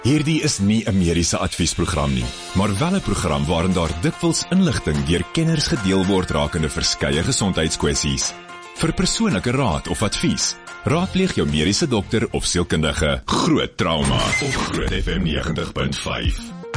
Hierdie is nie 'n mediese adviesprogram nie, maar wel 'n program waarin daar dikwels inligting deur kenners gedeel word rakende verskeie gesondheidskwessies. Vir persoonlike raad of advies, raadpleeg jou mediese dokter of sielkundige. Groot Trauma op Groot FM 90.5.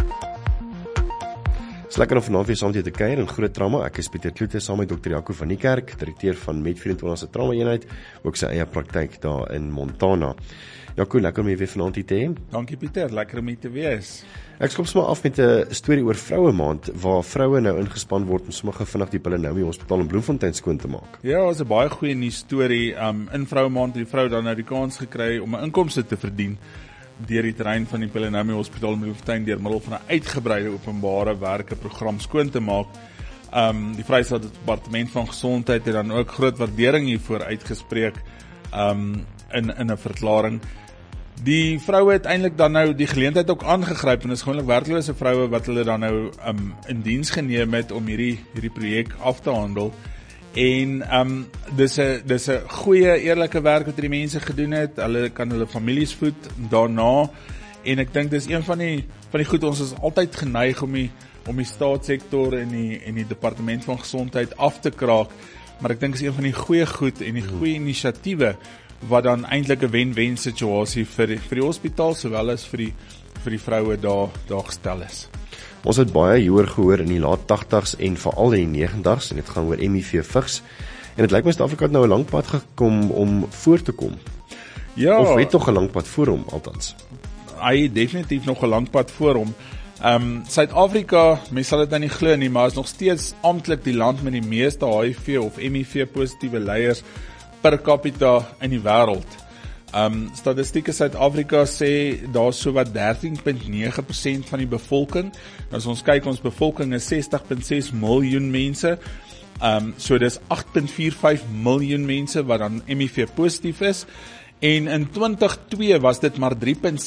Dis lekker om vanaand weer saam met jou te kuier in Groot Trauma. Ek is Pieter Kloete saam met Dr. Jaco van die Kerk, direkteur van Med24 se trauma eenheid, ook sy eie praktyk daar in Montana. Jaco, lekker om jy weer vanaand hier te hê. Dankie Pieter, lekker om hier te wees. Ek skop sommer af met 'n storie oor Vroue Maand, waar vroue nou ingespan word om sommer vinnig die Pelenomi Hospitaal in Bloemfontein skoon te maak. Ja, is 'n baie goeie nuus storie. In Vroue Maand het die vrou dan nou die kans gekry om 'n inkomste te verdien deur die terrein van die Pelenomi Hospitaal in Bloemfontein deur middel van 'n uitgebreide openbare werke program skoon te maak. Die Vrystaat Departement van Gesondheid het dan ook groot waardering hiervoor uitgespreek in 'n verklaring. Die vroue het eintlik dan nou die geleentheid ook aangegryp en is gewoonlik werklose vroue wat hulle dan nou in diens geneem het om hierdie projek af te handel. En dis 'n goeie eerlike werk wat die mense gedoen het. Hulle kan hulle families voed daarna. En ek dink dis een van die goed, ons is altyd geneig om die staatssektor en die departement van gesondheid af te kraak. Maar ek dink is een van die goeie goed en die goeie inisiatiewe wat dan eintlik 'n wen-wen situasie vir die hospitaal sowel as vir die vroue daar gestel is. Ons het baie hieroor gehoor in die laat 80s en veral in die 90s en dit gaan oor HIV-vigs. En dit lyk my Suid-Afrika het nou 'n lang pad gekom om voor te kom. Ja, of het nog 'n lang pad voor hom althans. Hy het definitief nog 'n lang pad voor hom. Suid-Afrika, mense sal dit nou nie glo nie, maar is nog steeds amptelik die land met die meeste HIV of HIV positiewe leiers per capita in die wêreld. Statistieke Suid-Afrika sê daar is sowat 13.9% van die bevolking. As ons kyk, ons bevolking is 60.6 miljoen mense. So dis 8.45 miljoen mense wat dan HIV positief is. En in 2002 was dit maar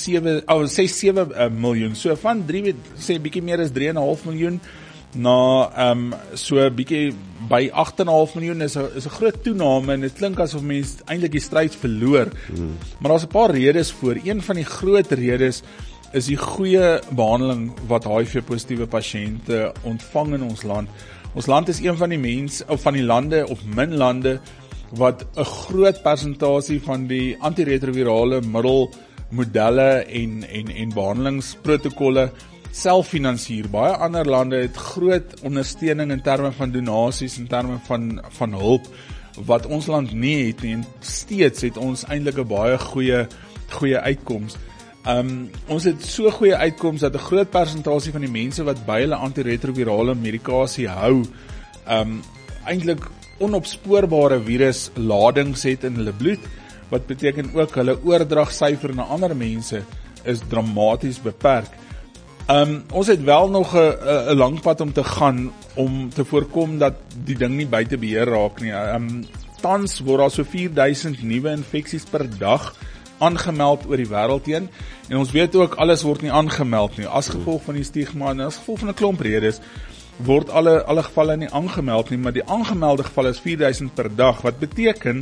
3.67 miljoen. So van 3, sê bietjie meer as 3,5 miljoen na so bietjie by 8,5 miljoen is 'n groot toename en dit klink asof mense eintlik die stryd verloor. Maar daar's 'n paar redes voor. Een van die groot redes is die goeie behandeling wat HIV-positiewe pasiënte ontvang in ons land. Ons land is een van die lande of min lande wat 'n groot persentasie van die antiretrovirale middelmodelle en behandelingsprotokolle selffinansier. Baie ander lande het groot ondersteuning in terme van donasies, in terme van hulp, wat ons land nie het nie, en steeds het ons eintlik 'n baie goeie uitkoms. Ons het so goeie uitkoms dat 'n groot persentasie van die mense wat by hulle antiretrovirale medikasie hou, eintlik onopspoorbare virusladings het in hulle bloed, wat beteken ook hulle oordragsyfer na ander mense is dramaties beperk. Ons het wel nog 'n lang pad om te gaan om te voorkom dat die ding nie buite beheer raak nie. Tans word daar so 4000 nuwe infeksies per dag aangemeld oor die wêreld heen, en ons weet ook alles word nie aangemeld nie as gevolg van die stigma en as gevolg van 'n klomp redes word alle gevalle nie aangemeld nie, maar die aangemelde gevalle is 4000 per dag, wat beteken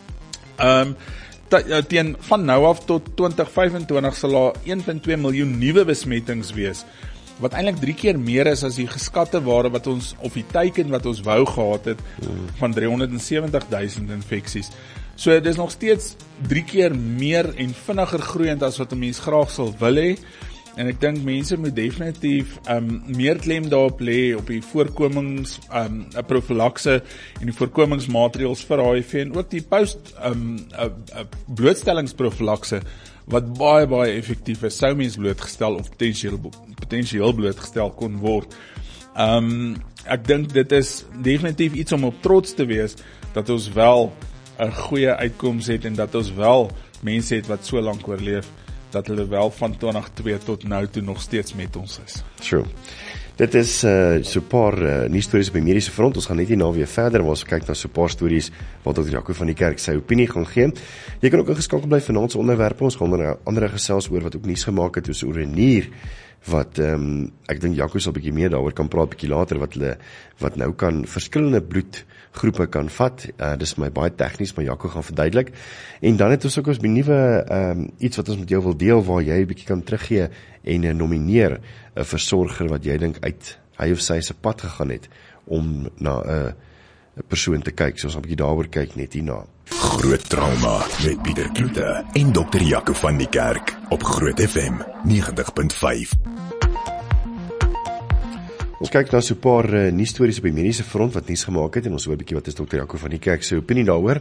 teen van nou af tot 2025 sal daar 1.2 miljoen nuwe besmettings wees, wat eintlik 3 keer meer is as die geskatte waarde wat ons op die teiken wat ons wou gehad het van 370.000 infeksies. So dit is nog steeds 3 keer meer en vinniger groeiend as wat 'n mens graag sal wil hê. En ek dink mense moet definitief meer klem daarop lê op die voorkomings profylakse en die voorkomingsmaatreëls vir HIV en ook die blootstellingsprofylakse wat baie effektief is, sou mens blootgestel of potensieel blootgestel kon word. Ek dink dit is definitief iets om op trots te wees dat ons wel 'n goeie uitkoms het en dat ons wel mense het wat so lank oorleef, dat hulle wel van 2002 tot nou toe nog steeds met ons is. Sure. Dit is so 'n paar nuusstories op die mediese front. Ons gaan net hierna weer verder, waar ons kyk na so 'n paar stories wat Dr. Jaco van die Kerk sy opinie gaan gee. Jy kan ook ingeskakel bly vanaand se onderwerpe. Ons gaan onder andere gesels oor wat ook nuus gemaak het oor 'n nier wat ek dink Jaco sal 'n bietjie meer daaroor kan praat bietjie later, wat nou kan verskillende bloedgroepe kan vat. Dis my baie tegnies, maar Jaco gaan verduidelik. En dan het ons ook ons nuwe iets wat ons met jou wil deel, waar jy 'n bietjie kan teruggee en nomineer 'n versorger wat jy dink uit hy of sy se pad gegaan het om na 'n persoon te kyk. So ons gaan 'n bietjie daaroor kyk net hierna. Groot Trauma met Pieter Kloete en Dr. Jaco van die Kerk op Groot FM 90.5. Ons kyk na so 'n paar nuusstories op die mediese front wat nuus gemaak het en ons hoor 'n bietjie wat is Dr. Jaco van die Kerk se opinie daaroor.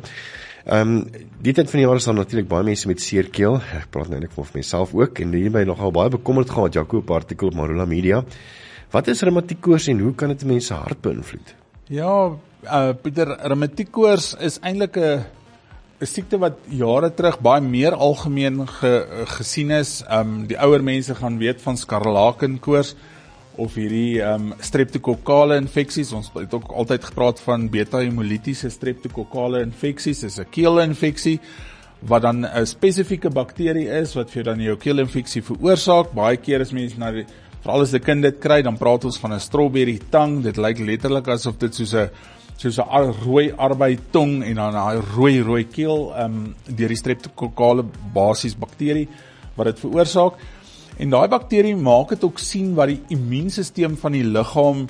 Die tyd van die jaar is daar natuurlik baie mense met seerkeel. Ek praat nou net van myself ook en hierby nogal baie bekommerd gehad, Jaco, op 'n artikel op Marula Media. Wat is reumatiekkoors en hoe kan dit mense hart beïnvloed? Ja, Pieter, reumatiekkoors is eintlik 'n siekte wat jare terug baie meer algemeen gesien is. Die ouer mense gaan weet van skarlakenkoors of hierdie streptokokale infeksies. Ons het ook altyd gepraat van beta-hemolitiese streptokokale infeksies. Dis 'n keelinfeksie wat dan 'n spesifieke bakterie is wat vir jou dan jou keelinfeksie veroorsaak. Baie keer as mense veral as 'n kind dit kry, dan praat ons van 'n strawberry tang. Dit lyk letterlik asof dit soos 'n rooi arbeidtong en dan 'n rooi keel deur die streptokokale basies bakterie wat dit veroorsaak. En daai bakterie maak dit ook sien wat die immuunstelsel van die liggaam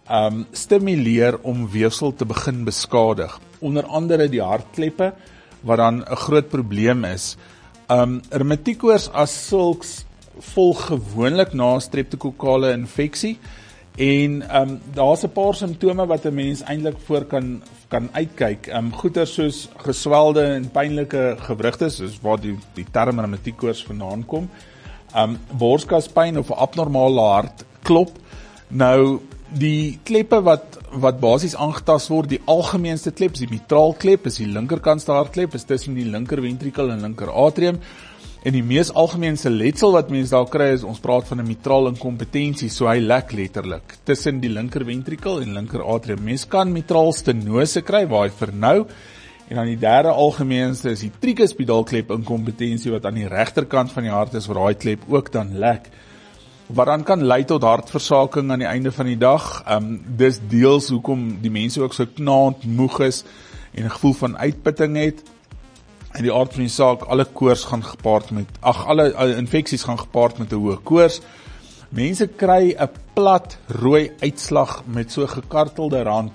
stimuleer om weefsel te begin beskadig. Onder andere die hartkleppe wat dan 'n groot probleem is. Reumatiekkoors as sulks volg gewoonlik na streptokokale infeksie en daar's 'n paar simptome wat 'n mens eintlik voor kan uitkyk. Goeie soos geswelde en pynlike gewrigte, soos waar die term reumatiekkoors vandaan kom. Borskaspyn of 'n abnormale hartklop. Nou die kleppe wat basies aangetast word, die algemeenste klep is die mitraalklep, is die linkerkantste hartklep, is tussen die linker ventrikel en linker atrium. En die mees algemeenste letsel wat mense daar kry is, ons praat van 'n mitraal inkompetensie, so hy lek letterlik tussen die linker ventrikel en linker atrium. Mense kan mitraalstenose kry waar hy vernou. En dan die derde algemeenste is die tricuspidaalklep inkompetensie wat aan die regterkant van die hart is, waar daai klep ook dan lek. Wat dan kan lei tot hartversaking aan die einde van die dag. Dis deels hoekom die mense ook so knaand moeg is en 'n gevoel van uitputting het. In die aard van die saak, alle infeksies gaan gepaard met 'n hoë koors. Mense kry 'n plat rooi uitslag met so gekartelde rand.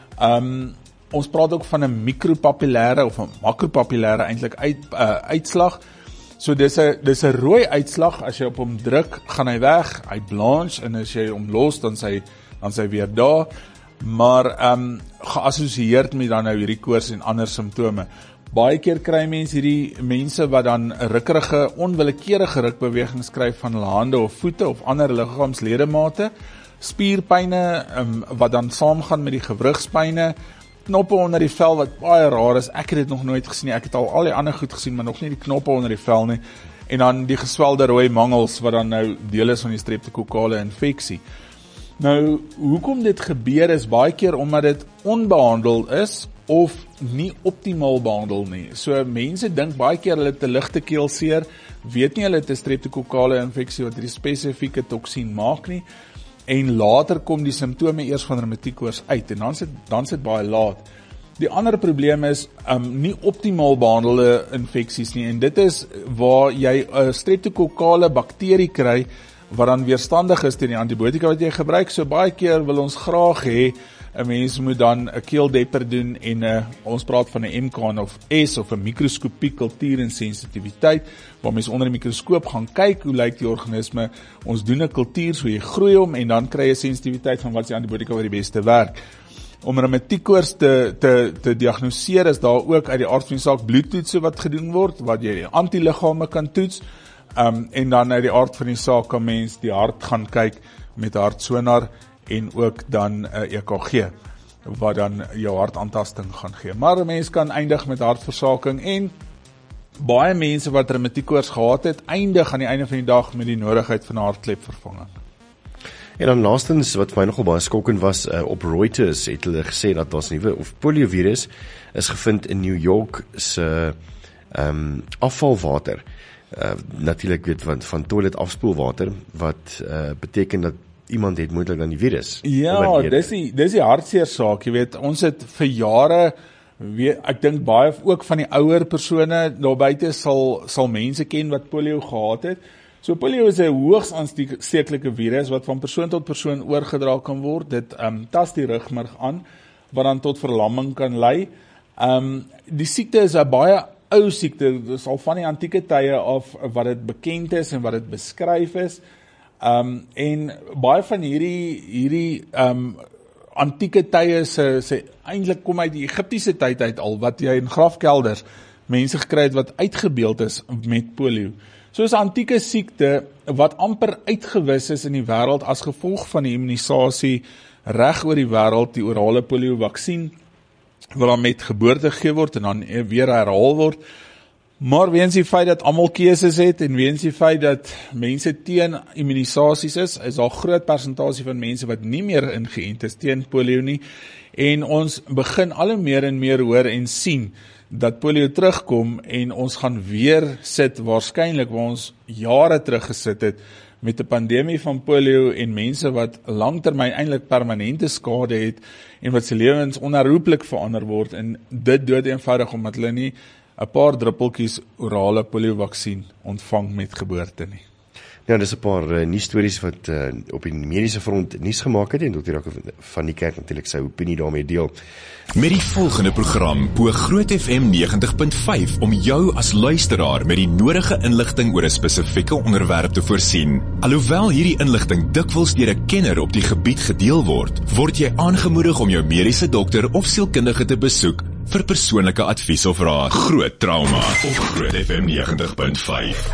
Ons praat ook van 'n mikropapillêre of 'n makropapillêre eintlik uitslag. So dis 'n rooi uitslag. As jy op hom druk, gaan hy weg. Hy blanche en as jy hom los, dan sy weer daar. Maar geassosieerd met dan nou hierdie koors en ander simptome. Baie keer kry mense hierdie mense wat dan rukkerige, onwillekeurige rukbewegings kry van hulle hande of voete of ander liggaamsledemate, spierpyne wat dan saamgaan met die gewrigspyne, knoppe onder die vel wat baie raar is. Ek het dit nog nooit gesien nie. Ek het al die ander goed gesien, maar nog nie die knoppe onder die vel nie. En dan die geswelde rooi mangels wat dan nou deel is van die streptokokale infeksie. Nou, hoekom dit gebeur is baie keer omdat dit onbehandel is of nie optimaal behandel nie. So mense dink baie keer hulle het 'n ligte keelseer, weet nie hulle het 'n streptokokale infeksie wat hierdie spesifieke toksien maak nie. En later kom die simptome eers van reumatiekkoors uit en dan sit baie laat. Die ander probleem is nie optimaal behandelde infeksies nie en dit is waar jy 'n streptokokale bakterie kry wat dan weerstandig is teen die antibiotika wat jy gebruik. So baie keer wil ons graag hê 'n mens moet dan 'n keeldepper doen en ons praat van 'n MCAN of S of 'n mikroskopiek kultuur en sensitiwiteit waar mens onder die mikroskoop gaan kyk hoe lyk die organisme. Ons doen 'n kultuur, so jy groei hom en dan kry jy sensitiwiteit van wat is die antibiotika wat die beste werk. Om reumatiekkoors te diagnoseer is daar ook uit die aard van die saak bloedtoetse wat gedoen word, wat jy die antiliggame kan toets. En dan uit die aard van die saak kan mens die hart gaan kyk met hartsonar en ook dan EKG wat dan jou hartaantasting gaan gee. Maar 'n mens kan eindig met hartversaking en baie mense wat reumatiekkoors gehad het, eindig aan die einde van die dag met die nodigheid van 'n hartklepvervanging. En dan laastens wat vir my nogal baie skokkend was, op Reuters het hulle gesê dat daar's 'n nuwe of poliovirus is gevind in New York se afvalwater. Natuurlik weet van toilet afspoelwater, wat beteken dat iemand het moontlik dan die virus. Ja, dis die hartseer saak, jy weet, ons het vir jare, ek dink baie ook van die ouer persone daar buite sal mense ken wat polio gehad het. So polio is 'n hoogs aansteeklike virus wat van persoon tot persoon oorgedra kan word. Dit tas die rugmerg aan, wat dan tot verlamming kan lei. Die siekte is 'n baie ou siekte, dis al van die antieke tye af wat dit bekend is en wat dit beskryf is. En baie van hierdie antieke tye se eintlik kom uit die Egiptiese tyd uit al, wat jy in grafkelders mense gekry het wat uitgebeeld is met polio. So is 'n antieke siekte wat amper uitgewis is in die wêreld as gevolg van die immunisasie reg oor die wêreld, die orale polio vaksin, wat dan met geboorte gegee word en dan weer herhaal word. Maar weens die feit dat almal keuses het en weens die feit dat mense teen immunisasies is daar groot persentasie van mense wat nie meer ingeënt is teen polio nie. En ons begin al hoe meer en meer hoor en sien dat polio terugkom en ons gaan weer sit waarskynlik waar ons jare terug gesit het met 'n pandemie van polio en mense wat langtermyn eintlik permanente skade het en wat se lewens onherroepelik verander word en dit dood eenvoudig omdat hulle nie 'n paar druppeltjies orale polio vaksin ontvang met geboorte nie. Ja, dis 'n paar nuus stories wat op die mediese front nuus gemaak het en Dr. Jaco van die Kerk natuurlik sy opinie daarmee deel. Met die volgende program poog Groot FM 90.5 om jou as luisteraar met die nodige inligting oor 'n spesifieke onderwerp te voorsien. Alhoewel hierdie inligting dikwels deur 'n kenner op die gebied gedeel word jy aangemoedig om jou mediese dokter of sielkundige te besoek vir persoonlike advies of raad. Groot Trauma op Groot FM 90.5.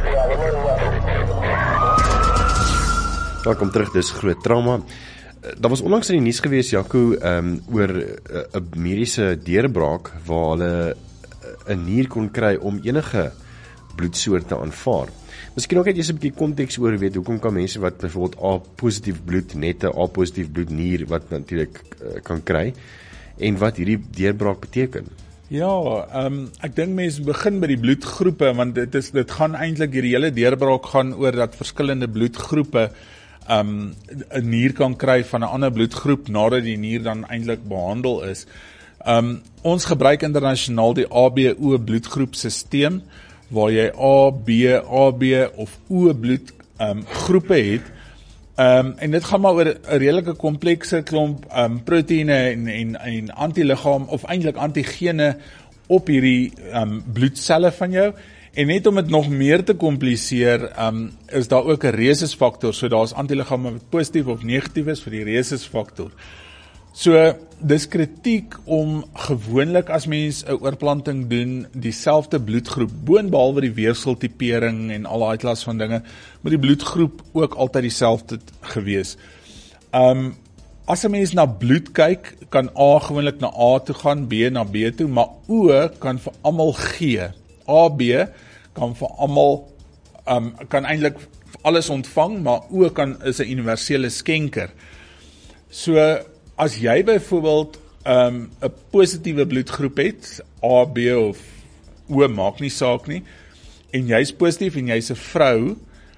Welkom terug, dis Groot Trauma. Daar was onlangs in die nuus gewees, Jaco, oor 'n mediese deurbraak waar hulle 'n nier kon kry om enige bloedsoort te aanvaar. Miskien ook net eers 'n bietjie konteks oor weet hoekom kan mense wat byvoorbeeld A-positief bloed, net 'n A-positief bloednier wat natuurlik kan kry en wat hierdie deurbraak beteken. Ja, ek dink mense begin by die bloedgroepe want dit gaan eintlik die hele deurbraak gaan oor dat verskillende bloedgroepe 'n nier kan kry van 'n ander bloedgroep nadat die nier dan eintlik behandel is. Ons gebruik internasionaal die ABO bloedgroepsisteem waar jy AB of O bloed groepe het. En dit gaan maar oor 'n redelike komplekse klomp proteïene en antiliggaam of eintlik antigene op hierdie bloedselle van jou. En net om dit nog meer te kompliseer, is daar ook 'n rhesusfaktor. So daar's antiliggame wat positief of negatief is vir die rhesusfaktor. So dis kritiek om gewoonlik as mens 'n oorplanting doen, dieselfde bloedgroep, boonbehalwe die weefseltipering en al daai klas van dinge, moet die bloedgroep ook altyd dieselfde gewees. As 'n mens na bloed kyk, kan A gewoonlik na A toe gaan, B na B toe, maar O kan vir almal gee. AB kan vir almal kan eintlik alles ontvang, maar O is 'n universele skenker. So as jy byvoorbeeld 'n positiewe bloedgroep het, A, B of O maak nie saak nie, en jy's positief en jy's 'n vrou,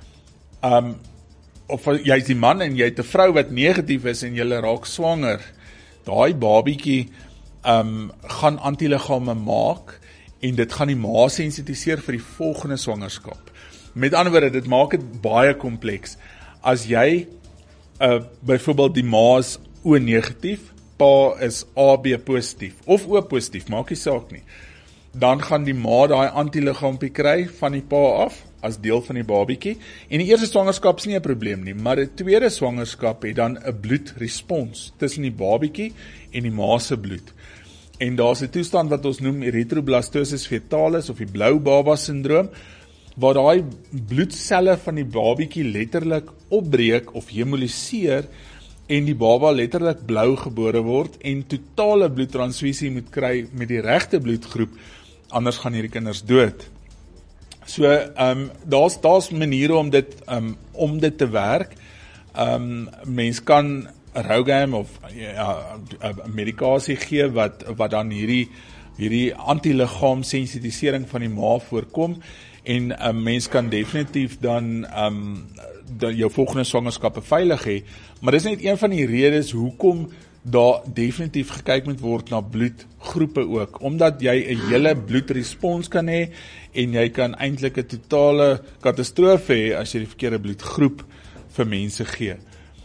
of jy's die man en jy het 'n vrou wat negatief is en jy raak swanger, daai babietjie gaan antiliggame maak en dit gaan die ma sensitiseer vir die volgende swangerskap. Met ander woorde, dit maak dit baie kompleks. As jy byvoorbeeld die ma is O negatief, pa is AB positief of O positief, maak nie saak nie. Dan gaan die ma daai antiliggaampie kry van die pa af as deel van die babietjie. En die eerste swangerskap is nie 'n probleem nie, maar die tweede swangerskap het dan 'n bloedrespons tussen die babietjie en die ma se bloed. En daar's 'n toestand wat ons noem erythroblastosis fetalis of die blou baba sindroom, waar daai bloedselle van die babietjie letterlik opbreek of hemoliseer en die baba letterlik blou gebore word en totale bloedtransfusie moet kry met die regte bloedgroep, anders gaan hierdie kinders dood. So daar's maniere om dit te werk. Mens kan Rogam of medikasie gee wat dan hierdie antiliggaam sensitisering van die ma voorkom en mens kan definitief dan jou volgende swangerskappe veilig hê, maar dis net een van die redes hoekom daar definitief gekyk moet word na bloedgroepe ook, omdat jy 'n hele bloedrespons kan hê en jy kan eintlik 'n totale katastrofe hê as jy die verkeerde bloedgroep vir mense gee.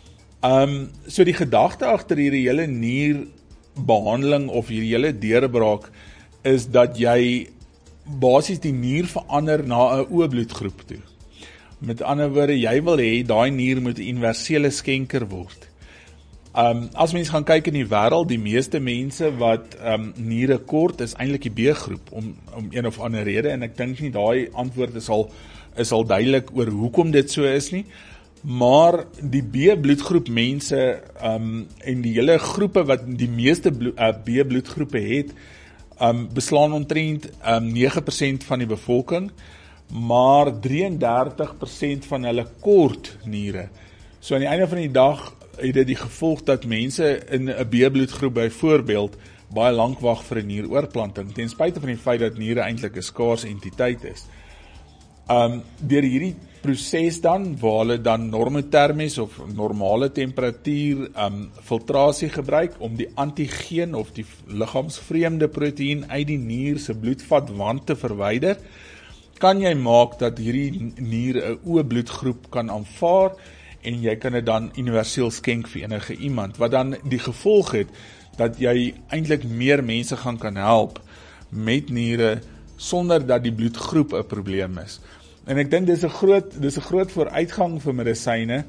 So die gedagte agter hierdie hele nierbehandeling of hierdie hele deurbraak is dat jy basies die nier verander na 'n O-bloedgroep toe. Met ander woorde, jy wil hê daai nier moet 'n universele skenker word. As mens gaan kyk in die wêreld, die meeste mense wat niere kort is eintlik die B-groep om een of ander rede, en ek dink nie daai antwoord is al duidelik oor hoekom dit so is nie, maar die B-bloedgroep mense en die hele groepe wat die meeste B-bloedgroepe het, beslaan omtrent 9% van die bevolking, maar 33% van hulle kort niere. So aan die einde van die dag het dit die gevolg dat mense in 'n B-bloedgroep byvoorbeeld baie lank wag vir 'n nieroorplanting, ten spyte van die feit dat niere eintlik 'n skaars entiteit is. Deur hierdie proses dan, waar hulle dan normotermies of normale temperatuur filtrasie gebruik om die antigeen of die liggaamsvreemde proteïen uit die nier se bloedvatwand te verwyder, kan jy maak dat hierdie nier 'n O-bloedgroep kan aanvaar en jy kan dit dan universeel skenk vir enige iemand, wat dan die gevolg het dat jy eintlik meer mense kan help met niere sonder dat die bloedgroep 'n probleem is. En ek dink dis 'n groot vooruitgang vir medisyne.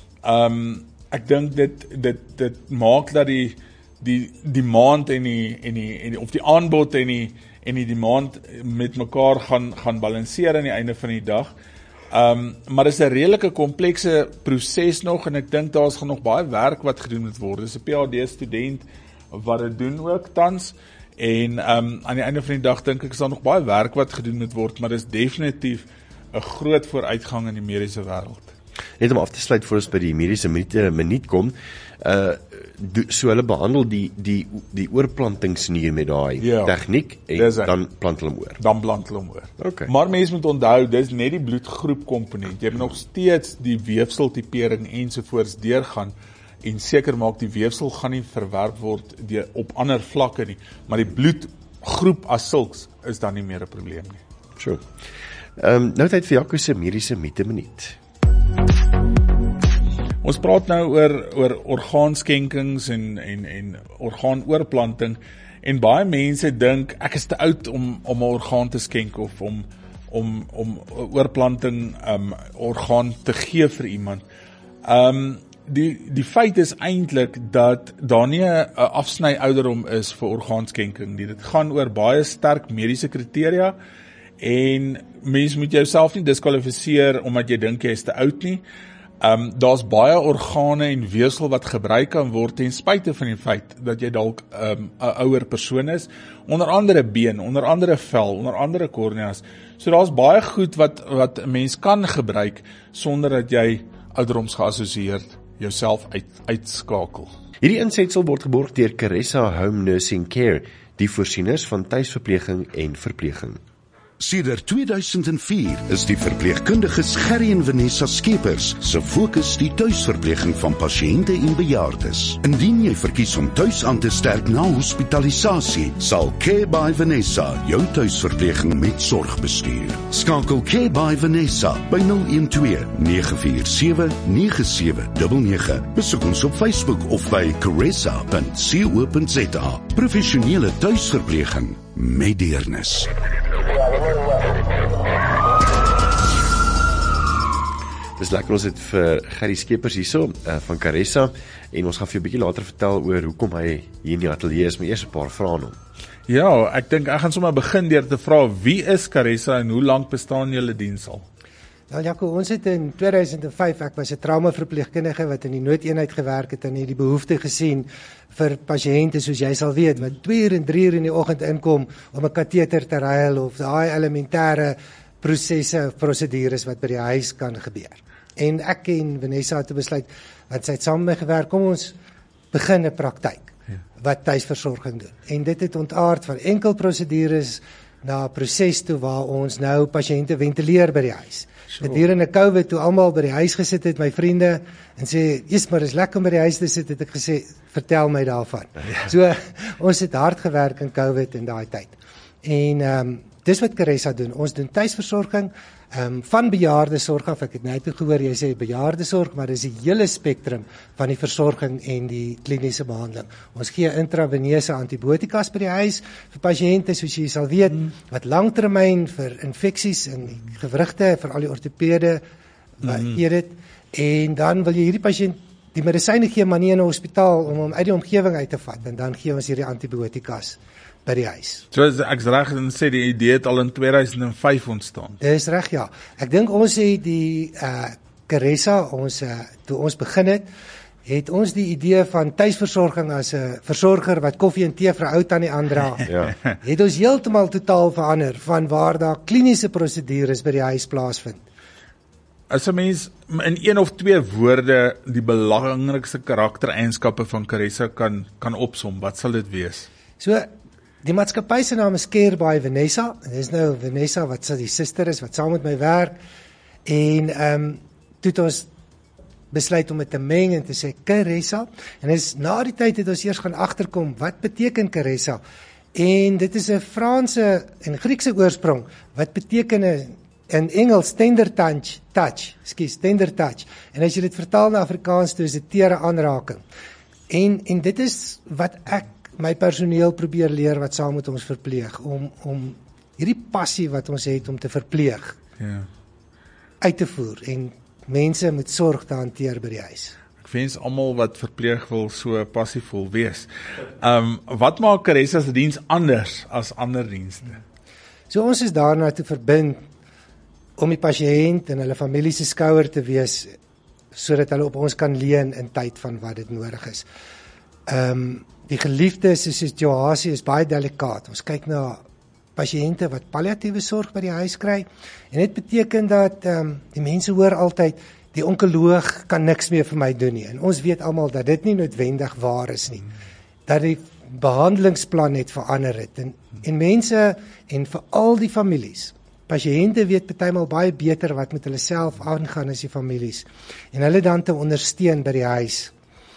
Ek dink dit maak dat die demand en die aanbod en die demand met mekaar gaan balanseer aan die einde van die dag. Maar dit is 'n redelike komplekse proses nog, en ek dink daar's nog baie werk wat gedoen moet word. Dis 'n PhD student wat dit doen ook tans, en aan die einde van die dag dink ek is daar nog baie werk wat gedoen moet word, maar dis definitief 'n groot vooruitgang in die mediese wêreld. Net om af te sluit voor ons by die mediese minuut kom, so hulle behandel die oorplantingsnier met daai tegniek en dan plant hulle hom oor. Dan plant hulle hom oor. Okay. Maar mense moet onthou, dis net die bloedgroep komponent. Jy moet nog steeds die weefseltipering ensovoorts deurgaan en seker maak die weefsel gaan nie verwerp word op ander vlakke nie, maar die bloedgroep as sulks is dan nie meer 'n probleem nie. Sure. Nou tyd vir Jaco se mediese minuut. Ons praat nou oor orgaanskenkings en orgaanoorplanting, en baie mense dink ek is te oud om 'n orgaan te skenk of om oorplanting orgaan te gee vir iemand. Die feit is eintlik dat daar nie 'n afsny ouderdom is vir orgaanskenking nie. Dit gaan oor baie sterk mediese kriteria, en mens moet jouself nie diskwalifiseer omdat jy dink jy is te oud nie. Daar's baie organe en weefsel wat gebruik kan word ten spyte van die feit dat jy dalk 'n ouer persoon is, onder andere been, onder andere vel, onder andere korneas. So daar's baie goed wat 'n mens kan gebruik sonder dat jy ouderdomsgeassosieerd jouself uitskakel. Hierdie insetsel word geborg deur Caressa Home Nursing Care, die voorsieners van tuisverpleging en verpleging. Sedert 2004 is die verpleegkundiges Gerry en Vanessa Skeepers se fokus die tuisverpleging van pasiënte en bejaardes. Indien jy verkies om tuis aan te sterk na hospitalisasie, sal Care by Vanessa jou tuisverpleging met sorg bestuur. Skakel Care by Vanessa by 012 947 9799. Besoek ons op Facebook of by caressa.co.za. Professionele tuisverpleging met deernis. Dis lekker, ons het vir Gerry Skeepers hierso van Caressa, en ons gaan vir 'n bietjie later vertel oor hoekom hy hier in die ateljee is, maar eers 'n paar vrae aan hom. Ja, ek dink ek gaan sommer begin deur te vra, wie is Caressa en hoe lank bestaan julle diens al? Wel Jaco, ons het in 2005, ek was 'n traumaverpleegkundige wat in die noodeenheid gewerk het en het die behoefte gesien vir pasiënte, soos jy sal weet, wat 2 uur en 3 uur in die oggend inkom om 'n kateter te ruil of daai elementêre prosesse, prosedures wat by die huis kan gebeur. En ek en Vanessa het besluit, want sy het saam met my gewerk, kom ons begin 'n praktyk wat tuisversorging doen. En dit het ontaard van enkel prosedures na 'n proses toe waar ons nou pasiënte ventileer by die huis. Gedurende COVID toe almal by die huis gesit het, my vriende, en sê, "Jesus, maar dis lekker om by die huis te sit," het ek gesê, "Vertel my daarvan." So ons het hard gewerk in COVID in daai tyd. En dis wat Caressa doen. Ons doen tuisversorging van bejaardesorg af. Ek het net gehoor jy sê bejaardesorg, maar dis die hele spektrum van die versorging en die kliniese behandeling. Ons gee intraveneuse antibiotikas by die huis vir pasiënte, soos jy sal weet, wat langtermyn vir infeksies en gewrigte, vir al die ortopede, eet dit. En dan wil jy hierdie pasiënt die medisyne gee, maar nie in 'n hospitaal om hom uit die omgewing uit te vat, en dan gee ons hierdie antibiotikas by die huis. So ek's reg en sê die idee het al in 2005 ontstaan. Dis reg, ja. Ek dink ons het die Caressa, toe ons begin het ons die idee van tuisversorging as 'n versorger wat koffie en tee vir 'n ou tannie aandra. Het ons heeltemal totaal verander van waar daar kliniese prosedures by die huis plaasvind. As 'n mens in 1 of 2 woorde die belangrikste karaktereienskappe van Caressa kan opsom, wat sal dit wees? So, die maatskappy se naam is Care by Vanessa. En dis nou Vanessa wat sy die suster is wat saam met my werk. En toe het ons besluit om dit te meng en te sê Caressa. En dis na die tyd het ons eers gaan agterkom wat beteken Caressa. En dit is 'n Franse en Griekse oorsprong wat beteken in Engels tender touch. En as jy dit vertaal na Afrikaans toe is dit tere aanraking. En dit is wat ek my personeel probeer leer wat saam met ons verpleeg, om hierdie passie wat ons het om te verpleeg, uit te voer en mense met sorg te hanteer by die huis. Ek wens almal wat verpleeg wil so passievol wees. Wat maak Caressa se diens anders as ander dienste? So ons is daarna te verbind om die pasiënt en hulle familie se skouer te wees, sodat hulle op ons kan leun in tyd van wat dit nodig is. Die geliefde se situasie is baie delikaat. Ons kyk na pasiënte wat palliatiewe sorg by die huis kry, en dit beteken dat die mense hoor altyd, die onkoloog kan niks meer vir my doen nie, en ons weet almal dat dit nie noodwendig waar is nie, dat die behandelingsplan het verander het, en mense, en veral die families, pasiënte weet partymal baie beter wat met hulle self aangaan as die families, en hulle dan te ondersteun by die huis.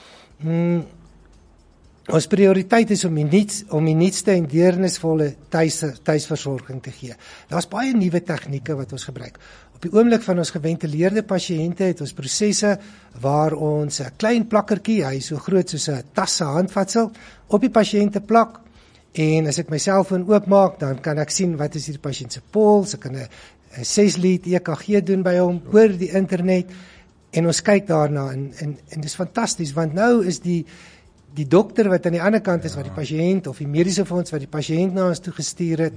Ons prioriteit is om die nuutste en deernisvolle tuisversorging te gee. Daar's baie nuwe tegnieke wat ons gebruik. Op die oomblik van ons geventileerde pasiënte het ons prosesse waar ons 'n klein plakkertjie, hy is so groot soos 'n tas se handvatsel, op die pasiënte plak, en as ek my selfoon oopmaak, dan kan ek sien wat is hierdie pasiënt se pols, ek kan 'n 6-lead EKG doen by hom oor die internet, en ons kyk daarna, en dis fantasties, want nou is die dokter wat aan die ander kant is, wat die pasiënt, of die mediese fonds wat die pasiënt na ons toe gestuur het,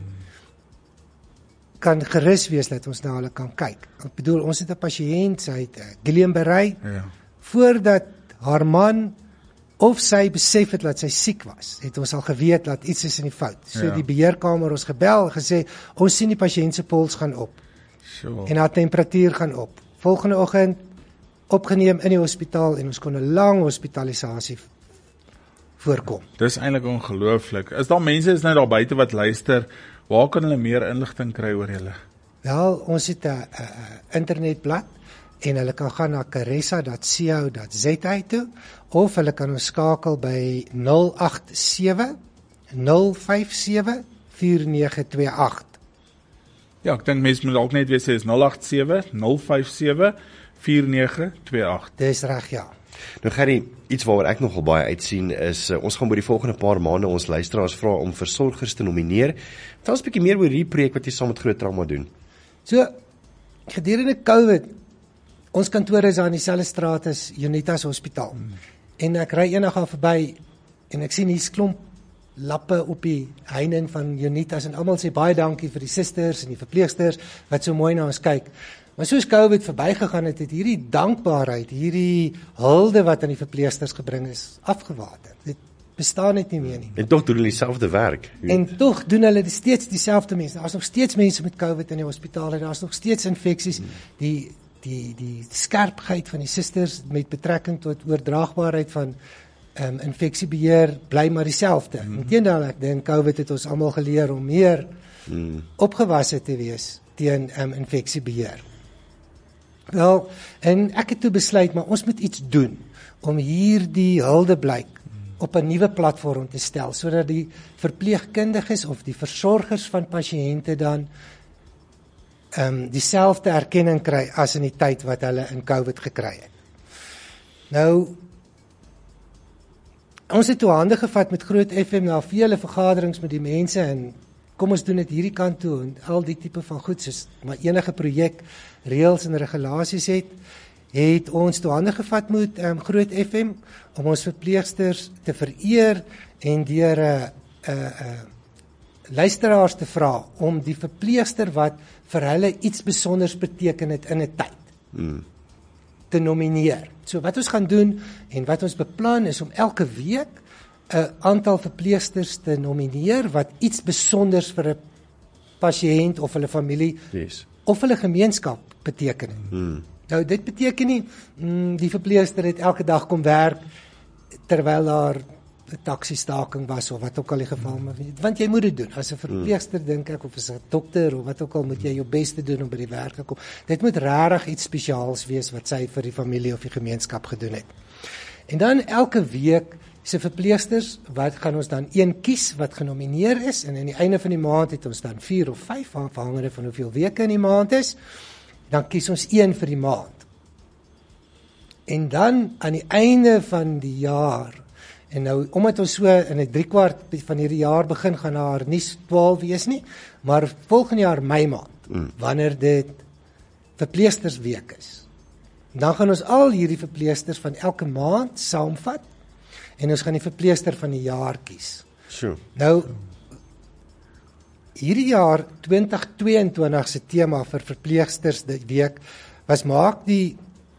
kan gerus wees dat ons na hulle kan kyk. Ek bedoel, ons het 'n pasiënt, sy het Guillain-Barré, voordat haar man of sy besef het dat sy siek was, het ons al geweet dat iets is in die fout. So die beheerkamer ons gebel, gesê, ons sien die pasiënt se pols gaan op, en haar temperatuur gaan op. Volgende oggend, opgeneem in die hospitaal, en ons kon 'n lang hospitalisasie voorkom. Dis eintlik ongelooflik. Is daar mense is nou daar buite wat luister, waar kan hulle meer inligting kry oor julle? Wel, ons het 'n internetblad, en hulle kan gaan na caressa.co.za toe, of hulle kan ons skakel by 087 057 4928. Ja, ek dink mense moet dalk net weet sê is 087 057 4928. Dis reg, ja. Nou Gerrie, iets waaroor ek nogal baie uitsien is, ons gaan by die volgende paar maande ons luisteraars vra om versorgers te nomineer. Vertel ons 'n bietjie meer oor hierdie projek wat jy saam met Groot Trauma doen. So, gedurende COVID, ons kantoor is daar in dieselfde straat as Unitas Hospitaal. En ek ry eendag daar verby, en ek sien hier's klomp lappe op die heining van Unitas, en almal sê baie dankie vir die susters en die verpleegsters wat so mooi na ons kyk. Maar soos COVID verbygegaan het, het hierdie dankbaarheid, hierdie hulde wat aan die verpleegsters gebring is, afgewater. Dit bestaan net nie meer nie. En tog doen hulle dieselfde werk. En tog doen hulle steeds dieselfde mense. Daar's nog steeds mense met COVID in die hospitale, daar's nog steeds infeksies. Die skerpheid van die susters met betrekking tot oordraagbaarheid van infeksiebeheer bly maar dieselfde. Inteendeel, ek dink COVID het ons almal geleer om meer opgewasse te wees teen infeksiebeheer. Wel, en ek het toe besluit, maar ons moet iets doen om hierdie huldeblyk op 'n nuwe platform te stel, sodat die verpleegkundiges of die versorgers van pasiënte dan dieselfde erkenning kry as in die tyd wat hulle in COVID gekry het. Nou, ons het toe hande gevat met Groot FM na vele vergaderings met die mense en kom ons doen dit hierdie kant toe en al die tipe van goed, soos maar enige projek, reëls en regulasies het ons toe hande gevat met Groot FM om ons verpleegsters te vereer en deur luisteraars te vra om die verpleegster wat vir hulle iets besonders beteken het in 'n tyd te nomineer. So wat ons gaan doen en wat ons beplan is om elke week 'n aantal verpleegsters te nomineer wat iets besonders vir 'n pasiënt of hulle familie of hulle gemeenskap beteken het. Nou dit beteken nie die verpleegster het elke dag kom werk terwyl daar 'n taxi-staking was of wat ook al die geval maar want jy moet dit doen. As 'n verpleegster dink ek of as 'n dokter of wat ook al moet jy jou bes te doen om by die werk te kom. Dit moet regtig iets spesiaals wees wat sy vir die familie of die gemeenskap gedoen het. En dan elke week se verpleegsters wat gaan ons dan een kies wat genomineer is en aan die einde van die maand het ons dan 4 of 5 afhangende van hoeveel weke in die maand is. Dan kies ons een vir die maand. En dan aan die einde van die jaar en nou omdat ons so in 'n 3/4 van hierdie jaar begin gaan daar nie 12 wees nie, maar volgende jaar Mei maand wanneer dit verpleegstersweek is. Dan gaan ons al hierdie verpleegsters van elke maand saamvat en ons gaan die verpleegster van die jaar kies. Sure. Nou hierdie jaar 2022 se tema vir verpleegsters die week was maak die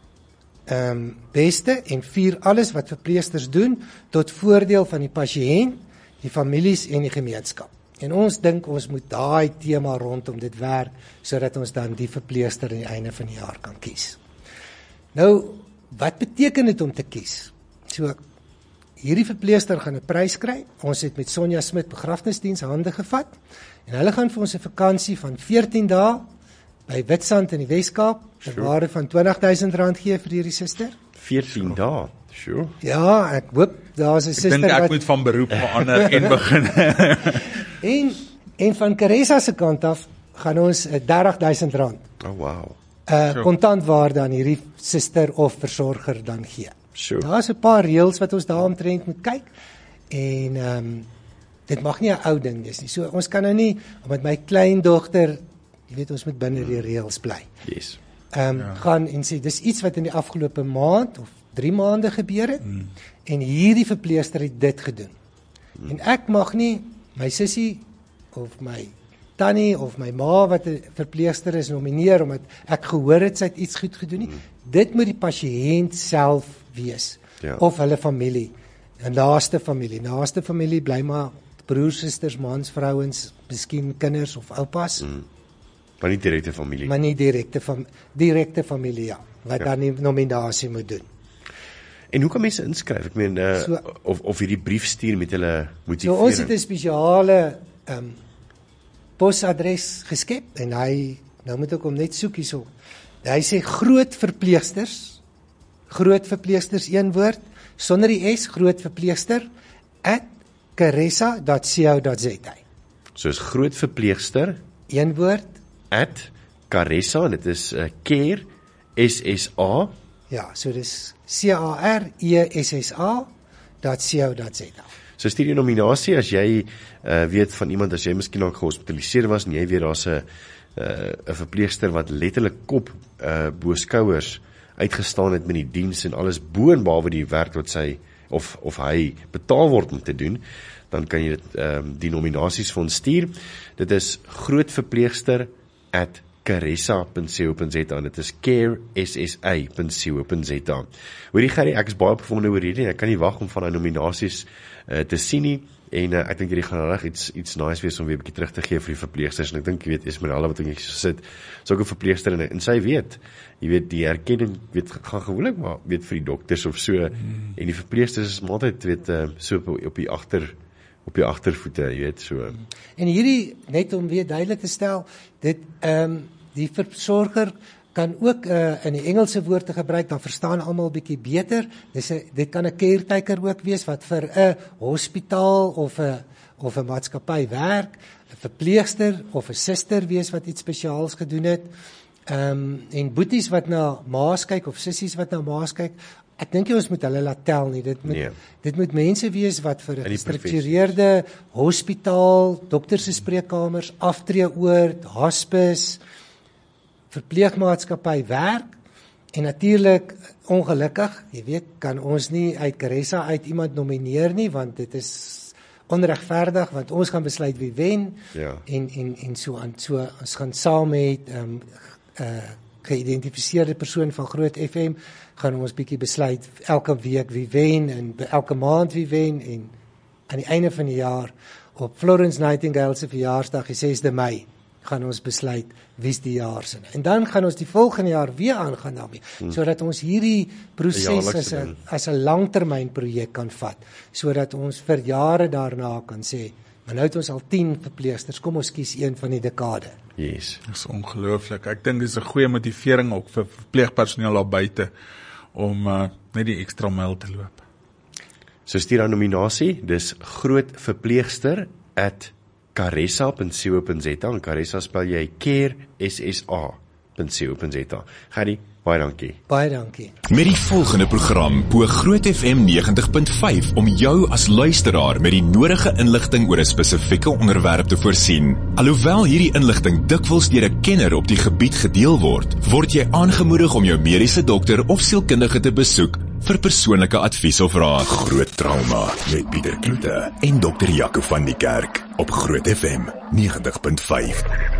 beste en vier alles wat verpleegsters doen tot voordeel van die pasiënt, die families en die gemeenskap. En ons dink ons moet daai tema rondom dit werk sodat ons dan die verpleegster aan die einde van die jaar kan kies. Nou, wat beteken dit om te kies? So hierdie verpleegster gaan 'n prys kry. Ons het met Sonja Smit begrafnisdiens hande gevat en hulle gaan vir ons 'n vakansie van 14 dae by Witstrand in die Weskaap ter waarde van R20,000 gee vir hierdie suster. 14 dae. Sure. Ja, ek hoop daar's 'n suster wat Ek dink ek moet van beroep verander en begin. en van Caressa se kant af gaan ons R30,000 Oh wow. kontantwaarde aan hierdie suster of versorger dan gee. Sure. Daar's 'n paar reëls wat ons daaromtrent moet kyk en dit mag nie 'n ou ding wees nie. So ons kan nou nie met my kleindogter, jy weet ons moet binne die reëls bly. Yes. Gaan en sê dis iets wat in die afgelope maand of 3 maande gebeur het en hierdie verpleegster het dit gedoen. En ek mag nie my sussie of my tannie of my ma wat 'n verpleegster is nomineer omdat ek gehoor het sy het iets goed gedoen nie. Dit moet die pasiënt self wees of hulle familie, 'n naaste familie bly maar broers, susters, mans, vrouens, miskien kinders of oupas. Maar nie direkte familie. Maar nie direkte familie, ja, wat dan die nominasie moet doen. En hoe kan mense inskryf? Ek meen of hierdie brief stuur met hulle motivering. So ons het 'n spesiale posadres geskep en hy nou moet ek hom net soek hierso. Hy sê groot verpleegsters een woord sonder die S, groot verpleegster @caressa.co.za. So is groot verpleegster een woord @caressa, dit is care SSA. Ja, so dis CARESSA.co.za. So stuur jy nominasie as jy weet van iemand, as jy miskien al gehospitaliseer was en jy weet daar's 'n verpleegster wat letterlik kop bo skouers uitgestaan het met die diens en alles bo en behalwe die werk wat sy of hy betaal word om te doen, dan kan jy dit die nominasies vir ons stuur. Dit is grootverpleegster @caressa.co.za en dit is caressa.co.za. Hoorie Gerrie, ek is baie opgewonde oor hierdie en ek kan nie wag om van daai nominasies te sien nie. En ek dink hierdie gaan reg iets nice wees om weer 'n bietjie terug te gee vir die verpleegsters. En ek dink, jy weet, Esmeralda wat ek sit, is ook 'n verpleegster en sy weet, jy weet, die erkenning gaan gewoonlik maar weet vir die dokters of so. En die verpleegsters is altyd weet so op die agtervoete, jy weet, so. En hierdie, net om weer duidelik te stel, dit die versorger kan ook in die Engelse woord te gebruik, dan verstaan almal bietjie beter. Dit kan 'n caretaker ook wees wat vir 'n hospitaal of 'n maatskappy werk, 'n verpleegster of 'n suster wees wat iets spesiaals gedoen het. En boeties wat na ma's kyk of sissies wat na ma's kyk, ek dink jy ons moet hulle laat tel nie. Dit moet mense wees wat vir 'n gestruktureerde hospitaal, dokter se spreekkamers, aftreeoord, hospice, verpleegmaatskappy werk. En natuurlik, ongelukkig, jy weet, kan ons nie uit Caressa uit iemand nomineer nie, want dit is onregverdig, want ons gaan besluit wie wen. Ja. En so aan. So ons gaan saam met geïdentifiseerde persoon van Groot FM gaan ons bietjie besluit elke week wie wen en elke maand wie wen, en aan die einde van die jaar op Florence Nightingale se verjaarsdag, die 6de Mei, gaan ons besluit wie's die jaar se. En dan gaan ons die volgende jaar weer aangaan daarmee, sodat ons hierdie proses as 'n langtermynprojek kan vat, sodat ons vir jare daarna kan sê, maar nou het ons al 10 verpleegsters, kom ons kies een van die dekade. Yes. Dit is ongelooflik. Ek dink dis 'n goeie motivering ook vir verpleegpersoneel daar buite om net die ekstra myl te loop. So stuur aan nominasie, dis grootverpleegster@caressa.co.za, en Caressa spel jy CareSSA.co.za. Gary, baie dankie. Baie dankie. Met die volgende program poog Groot FM 90.5 om jou as luisteraar met die nodige inligting oor 'n spesifieke onderwerp te voorsien. Alhoewel hierdie inligting dikwels deur 'n kenner op die gebied gedeel word jy aangemoedig om jou mediese dokter of sielkundige te besoek vir persoonlike advies of raad. Groot Trauma met Pieter Kloete en Dr. Jaco van die Kerk op Groot FM 90.5.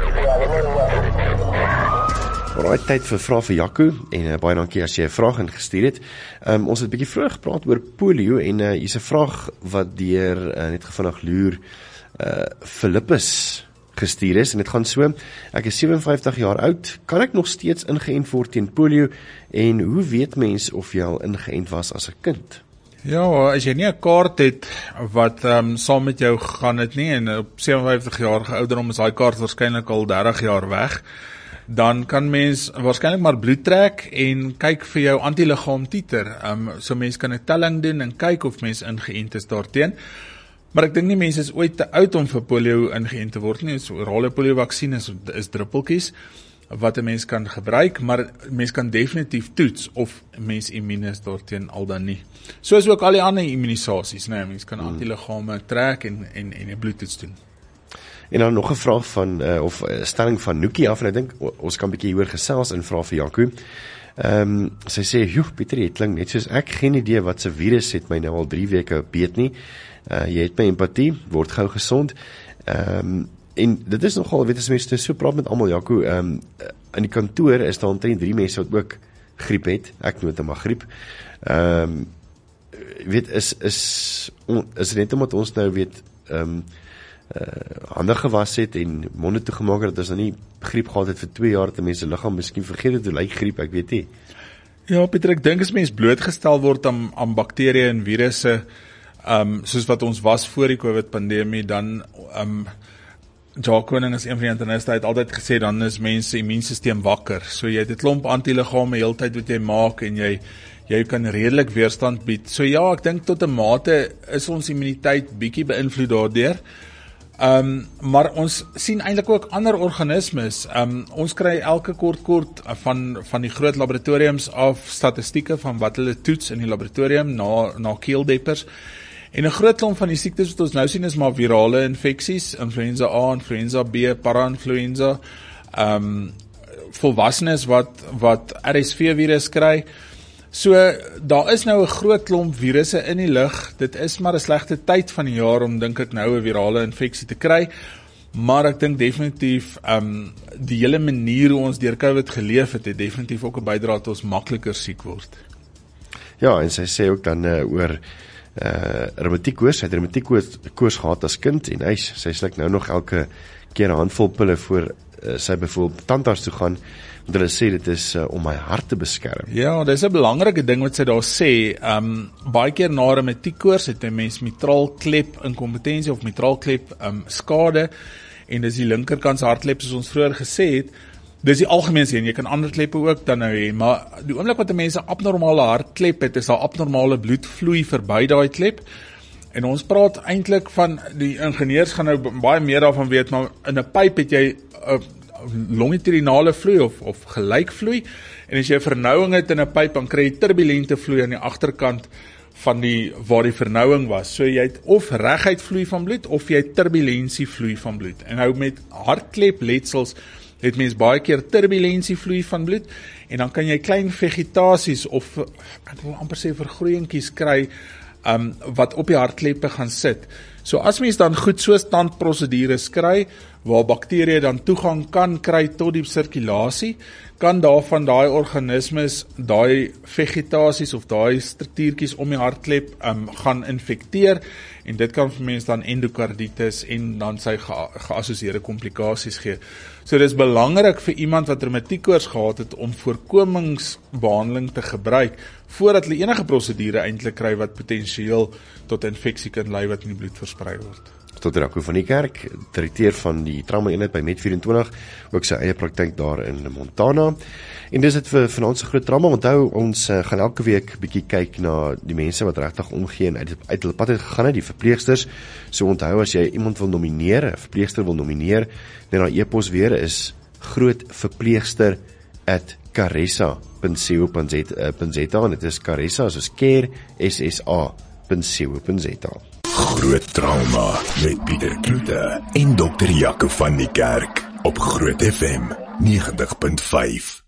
Alright, tyd vir vrae vir Jaco, en baie dankie as jy 'n vraag ingestuur het. Ons het 'n bietjie vroeg gepraat oor polio, en hier's 'n vraag wat deur net gevinnig loer Philippus gestuur is, en dit gaan so: ek is 57 jaar oud, kan ek nog steeds ingeënt word teen polio, en hoe weet mens of jy al ingeënt was as 'n kind? Ja, as jy nie 'n kaart het wat saam met jou gaan het nie, en op 57 jarige ouderdom is daai kaart waarskynlik al 30 jaar weg, dan kan mens waarskynlik maar bloed trek en kyk vir jou antiliggaam titer. So mens kan 'n telling doen en kyk of mens ingeënt is daarteen. Maar ek dink nie mense is ooit te oud om vir polio ingeënt te word nie. So orale polio vaksin is druppeltjies wat 'n mens kan gebruik, maar mens kan definitief toets of mens immuun is daarteen al dan nie. Soos ook al die ander immunisasies, nee, mens kan antiliggame trek en 'n bloedtoets doen. En dan nog 'n vraag van of 'n stelling van Nookie af, en ek dink ons kan 'n bietjie hieroor gesels in vrae vir Jaco. Sy sê, "Joe, Pieter, jy klink net soos ek, geen idee wat se virus het my nou al 3 weke beet nie. Jy het my empatie, word gou gesond." En dit is nogal, weet as mense so praat met almal, Jaco, in die kantoor is daar omtrent 3 mense wat ook griep het. Ek noem dit maar griep. Weet is net omdat ons nou weet hande gewas het en monde toegemaak het, dat ons nou nie griep gehad het vir 2 jaar, dat mense liggaam miskien vergeet het hoe lyk griep, ek weet nie. Ja, Pieter, ek dink as mens blootgestel word aan bakterieë en virusse, soos wat ons was voor die COVID-pandemie, dan Jacques Koning is een van die interniste, hy het altyd gesê, dan is mense immuunsysteem wakker. So jy het 'n klomp antiliggame heeltyd wat jy maak, en jy kan redelik weerstand bied. So ja, ek dink tot 'n mate is ons immuniteit bietjie beïnvloed daardeur. Maar ons sien eintlik ook ander organismes. Ons kry elke kort van die groot laboratoriums af statistieke van wat hulle toets in die laboratorium na keeldeppers. En 'n groot klomp van die siektes wat ons nou sien is maar virale infeksies, influenza A, influenza B, para-influenza, volwassenes wat RSV-virus kry. So, daar is nou 'n groot klomp virusse in die lug. Dit is maar 'n slegte tyd van die jaar om, dink ek, nou 'n virale infeksie te kry. Maar ek dink definitief, die hele manier hoe ons deur COVID geleef het definitief ook 'n bydrae dat ons makliker siek word. Ja, en sy sê ook dan oor reumatiekkoors. Hy het reumatiekkoors gehad as kind en sy sluk nou nog elke keer 'n handvol pille voor sy byvoorbeeld tandarts toe gaan, want hulle sê dit is om my hart te beskerm. Ja, dis 'n belangrike ding wat sy daar sê. Baie keer na reumatiekkoors het 'n mens mitraalklep inkompetensie of mitraalklep skade, en dis die linkerkant se hartklep soos ons vroeër gesê het. Dis die algemeenste een, jy kan ander kleppe ook dan nou hê, maar die oomblik wat 'n mens 'n abnormale hartklep het, is daar abnormale bloedvloei verby daai klep. En ons praat eintlik van, die ingenieurs gaan nou baie meer daarvan weet, maar in 'n pyp het jy longitudinale vloei of gelykvloei, en as jy 'n vernouing het in 'n pyp, dan kry jy turbulente vloei aan die agterkant van waar die vernouing was. So jy het of reguit vloei van bloed, of jy het turbulensie vloei van bloed. En nou met hartklepletsels het mens baie keer turbulensie vloei van bloed, en dan kan jy klein vegetasies of, ek wil amper sê vergroeiingkies kry, wat op die hartkleppe gaan sit. So as mens dan goed so tandprosedures kry, waar bakterieë dan toegang kan kry tot die sirkulasie, kan daarvan daai organismes, daai vegetasies of daai struktuurtjies om die hartklep gaan infekteer, en dit kan vir mens dan endokarditis en dan sy geassosieerde komplikasies gee. So dit is belangrik vir iemand wat reumatiekkoors gehad het om voorkomingsbehandeling te gebruik voordat hulle enige prosedure eintlik kry wat potensieel tot infeksie kan lei wat in die bloed versprei word. Dr. Jaco van die Kerk, direkteur van die trauma eenheid by Med24, ook sy eie praktyk daar in Montana. En dis dit vir vanaand se groot trauma. Onthou, ons gaan elke week bietjie kyk na die mense wat regtig omgee en uit hulle pad het gegaan, die verpleegsters. So onthou, as jy iemand wil nomineer, 'n verpleegster wil nomineer, net na e-pos weer is grootverpleegster@caressa.co.za, en dit is Caressa soos care, ssa.co.za. Groot trauma met Pieter Kloete en Dr. Jaco van die Kerk op Groot FM 90.5.